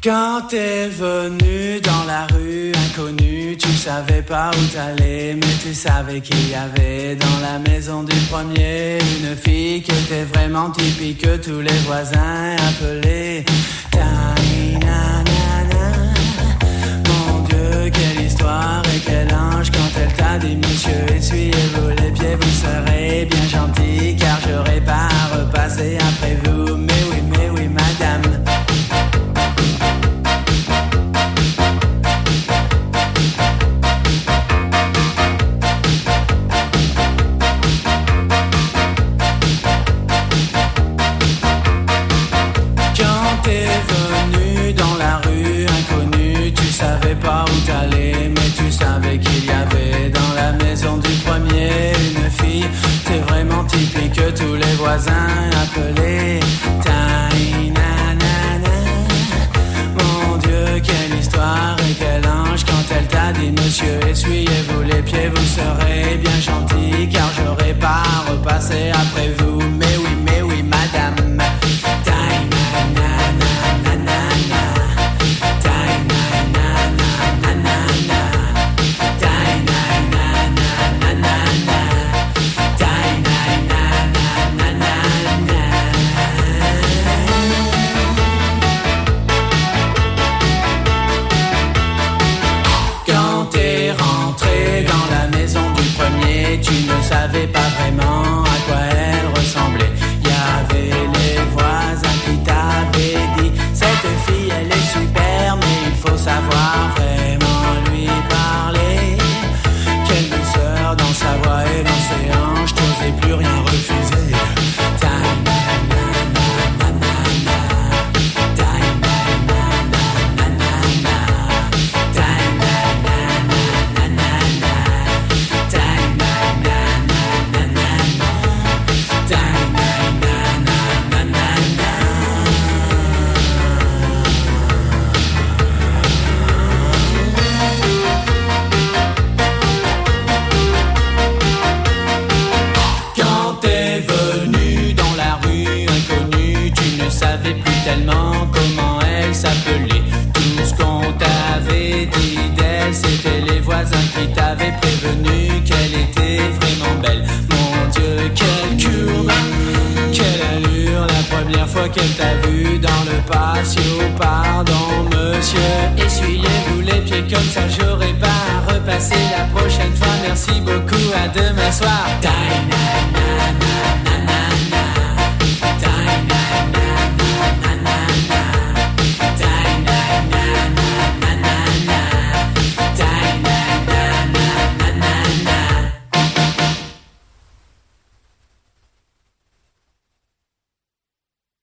Quand t'es venu dans la rue inconnue, tu savais pas où t'allais, mais tu savais qu'il y avait dans la maison du premier une fille qui était vraiment typique, que tous les voisins appelaient Ta-ni-na-na-na. Mon Dieu, quelle histoire et quel ange quand elle t'a dit monsieur, essuyez-vous les pieds, vous serez bien gentil, car j'aurai pas à repasser après vous. Mais oui, madame. Pas où t'allais, mais tu savais qu'il y avait dans la maison du premier une fille. C'est vraiment typique que tous les voisins appelaient Ta-ni-na-na-na. Mon Dieu, quelle histoire et quel ange quand elle t'a dit monsieur, essuyez-vous les pieds, vous serez bien gentil, car j'aurai pas à repasser après vous. Mais oui, madame. Tu ne savais pas vraiment à quoi elle ressemblait. Il y avait les voisins qui t'avaient dit cette fille elle est super, mais il faut savoir vraiment lui parler. Quelle douceur dans sa voix et dans ses hanches, t'osais plus rien refuser. Comment elle s'appelait. Tout ce qu'on t'avait dit d'elle, c'était les voisins qui t'avaient prévenu qu'elle était vraiment belle. Mon Dieu, quelle courbe, quelle allure, la première fois qu'elle t'a vu dans le patio. Pardon monsieur, essuyez-vous les pieds, comme ça j'aurai pas à repasser la prochaine fois. Merci beaucoup, à demain soir. Ta-na-na-na.